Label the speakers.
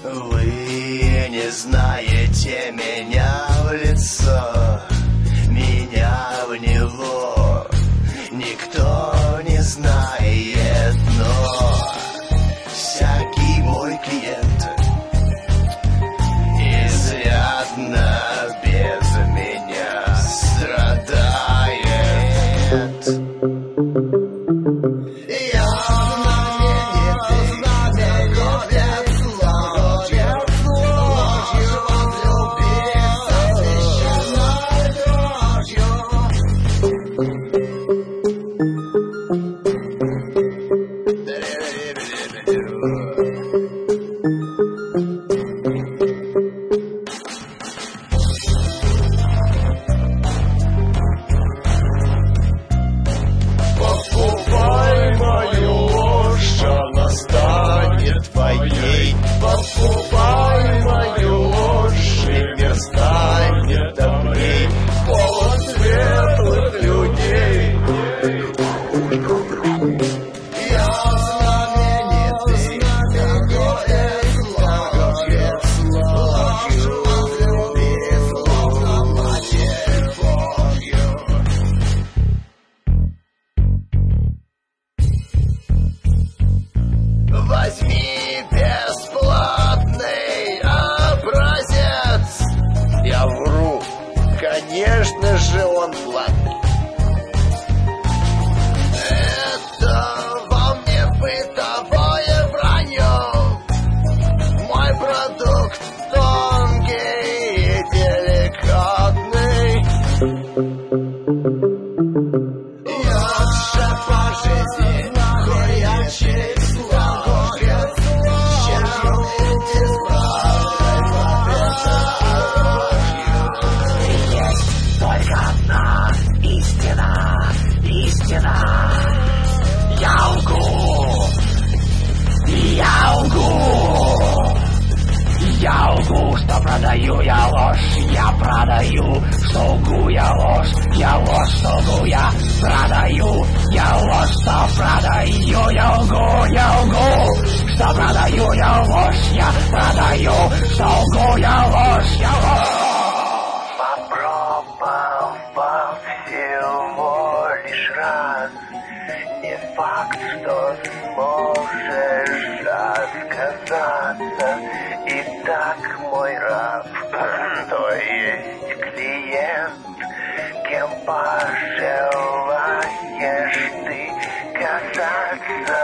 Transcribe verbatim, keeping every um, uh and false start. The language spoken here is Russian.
Speaker 1: Вы не знаете меня в лицо, меня в него никто не знает, но всякий мой клиент изрядно без меня страдает. Я покупай мою ложь, и мир станет добрей, полон светлых людей. Я знаменитый, какое слово, ложью возлюби, словно Матерь Божью. Возьми бесплатный образец. Я вру, конечно же он платный. Это во мне бытовое вранье. Мой продукт тонкий и деликатный. Я же по жизни ходячий слогец. Только одна истина, истина. Я лгу, я лгу, я лгу, что продаю я ложь, я продаю, что лгу я ложь, я ложь, что лгу я продаю, я ложь, что продаю, я лгу, я лгу, что продаю я ложь, я продаю, что лгу я ложь, я ложь. Попробовал всего лишь раз, не факт, что сможешь отказаться. Итак, мой раб, то есть клиент, кем пожелаешь ты казаться.